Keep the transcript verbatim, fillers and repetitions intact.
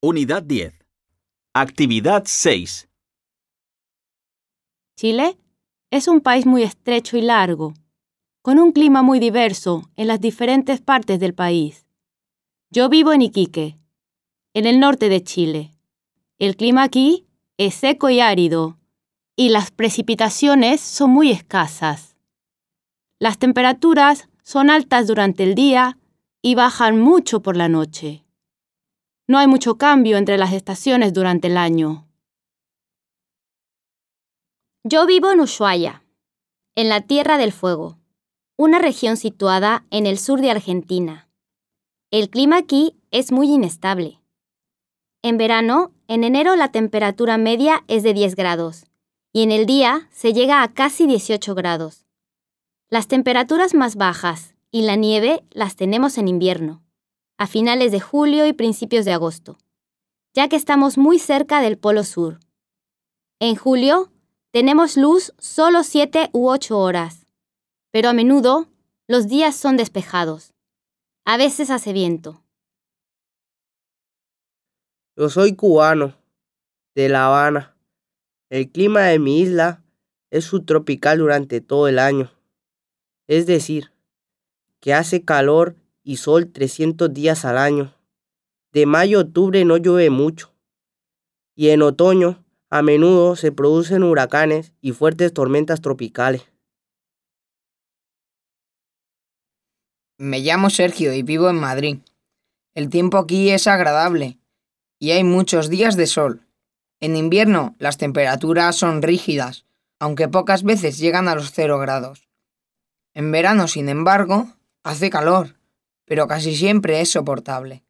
Unidad diez. Actividad seis. Chile es un país muy estrecho y largo, con un clima muy diverso en las diferentes partes del país. Yo vivo en Iquique, en el norte de Chile. El clima aquí es seco y árido, y las precipitaciones son muy escasas. Las temperaturas son altas durante el día y bajan mucho por la noche. No hay mucho cambio entre las estaciones durante el año. Yo vivo en Ushuaia, en la Tierra del Fuego, una región situada en el sur de Argentina. El clima aquí es muy inestable. En verano, en enero la temperatura media es de diez grados y en el día se llega a casi dieciocho grados. Las temperaturas más bajas y la nieve las tenemos en invierno, a finales de julio y principios de agosto, ya que estamos muy cerca del Polo Sur. En julio, tenemos luz solo siete u ocho horas, pero a menudo los días son despejados. A veces hace viento. Yo soy cubano, de La Habana. El clima de mi isla es subtropical durante todo el año. Es decir, que hace calor y sol trescientos días al año. De mayo a octubre no llueve mucho. Y en otoño, a menudo se producen huracanes y fuertes tormentas tropicales. Me llamo Sergio y vivo en Madrid. El tiempo aquí es agradable y hay muchos días de sol. En invierno las temperaturas son rígidas, aunque pocas veces llegan a los cero grados. En verano, sin embargo, hace calor, pero casi siempre es soportable.